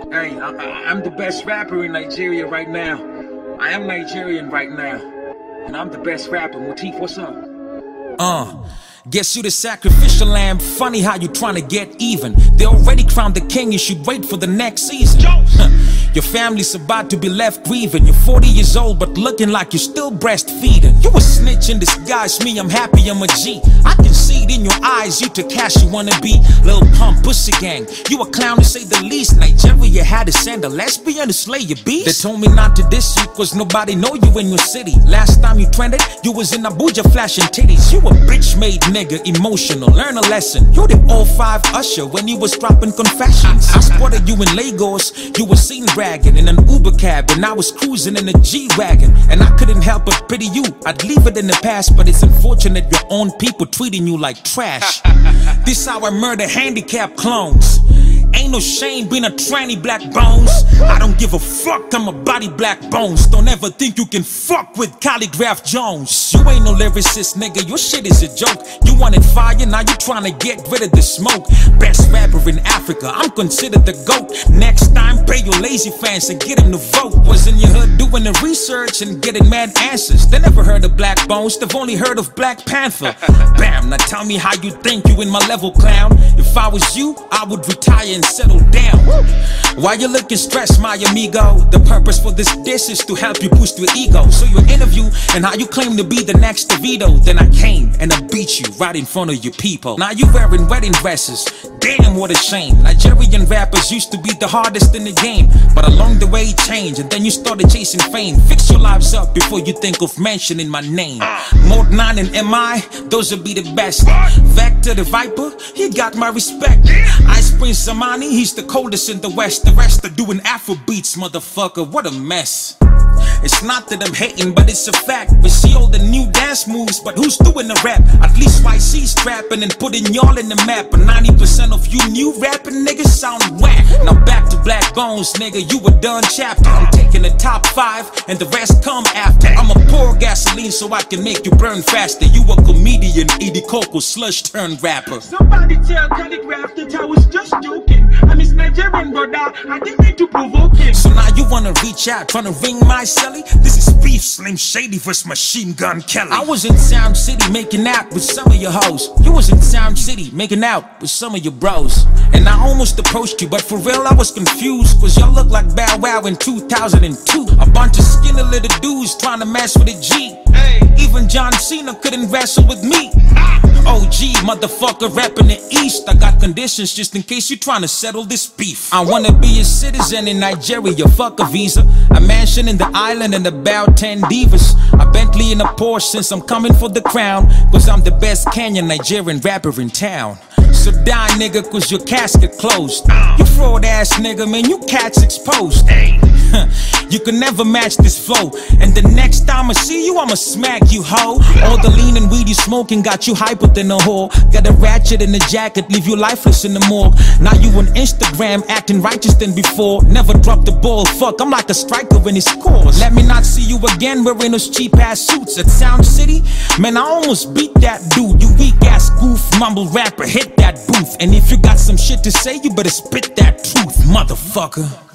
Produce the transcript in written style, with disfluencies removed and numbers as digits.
Hey, I'm the best rapper in Nigeria right now. I am Nigerian right now. And I'm the best rapper. Motif, what's up? Guess you the sacrificial lamb. Funny how you trying to get even. They already crowned the king, you should wait for the next season. Your family's about to be left grieving. You're 40 years old but looking like you're still breastfeeding. You a snitch in disguise, me I'm happy I'm a G. I can see it in your eyes, you to cash you wanna be. Lil Pump, Pussy Gang, you a clown to say the least. Nigeria had to send a lesbian to slay your beast. They told me not to diss you cause nobody know you in your city. Last time you trended, you was in Abuja flashing titties. You a bitch made nigga, emotional, learn a lesson. You the 05 Usher when you was dropping confessions. I spotted you in Lagos, you was seen bragging in an Uber cab, and I was cruising in a G-Wagon. And I couldn't help but pity you, I'd leave it in the past, but it's unfortunate your own people treating you like trash. This how I murder handicapped clones. Ain't no shame being a tranny black bones. I don't give a fuck, I'm a body black bones. Don't ever think you can fuck with Calligraph Jones. You ain't no lyricist, nigga, your shit is a joke. You wanted fire, now you tryna get rid of the smoke. Best rapper in Africa, I'm considered the GOAT. Next time, pay your lazy fans and get them to vote. Was in your hood doing the research and getting mad answers. They never heard of Black Bones, they've only heard of Black Panther. Bam, now tell me how you think you in my level, clown. If I was you, I would retire and settle down. Why you looking stressed, my amigo? The purpose for this dish is to help you boost your ego. So your interview and how you claim to be the next DeVito. Then I came and I beat you right in front of your people. Now you wearing wedding dresses. Damn, what a shame. Nigerian rappers used to be the hardest in the game, but along the way it changed and then you started chasing fame. Fix your lives up before you think of mentioning my name. Mode 9 and MI, those will be the best. Vector the Viper, he got my respect. Ice Prince Zamani, he's the coldest in the West. The rest are doing Afro beats, motherfucker, what a mess. It's not that I'm hating, but it's a fact. We see all the new dance moves, but who's doing the rap? At least YC's trapping and putting y'all in the map. But 90% of you new rapping niggas sound whack. Now back to Black Bones, nigga, you a done chapter. I'm taking the top 5 and the rest come after. I'ma pour gasoline so I can make you burn faster. You a comedian, Edie Coco slush turn rapper. Somebody tell Calligraph that I was just joking. I'm his Nigerian brother, I didn't mean to provoke him. So now you wanna reach out, tryna ring my celly? This is beef, Slim Shady vs Machine Gun Kelly. I was in Sound City making out with some of your hoes. You was in Sound City making out with some of your bros. And I almost approached you, but for real I was confused, cause y'all look like Bow Wow in 2002. A bunch of skinny little dudes trying to mess with a G. Even John Cena couldn't wrestle with me. OG motherfucker rapping the East. I got conditions just in case you trying to settle this beef. I wanna be a citizen in Nigeria, fuck a visa. A mansion in the island and about 10 divas. A Bentley and a Porsche since I'm coming for the crown. Cause I'm the best Kenyan Nigerian rapper in town. So die nigga cause your casket closed. You fraud ass nigga, man, you cats exposed. You can never match this flow. And the next time I see you, I'ma smack you, ho. All the lean and weed you smoking got you hyper than a whore. Got a ratchet in the jacket, leave you lifeless in the morgue. Now you on Instagram acting righteous than before. Never drop the ball, fuck, I'm like a striker when he scores. Let me not see you again wearing those cheap ass suits at Sound City. Man, I almost beat that dude. You weak ass goof, mumble rapper, hit that booth. And if you got some shit to say, you better spit that truth, motherfucker.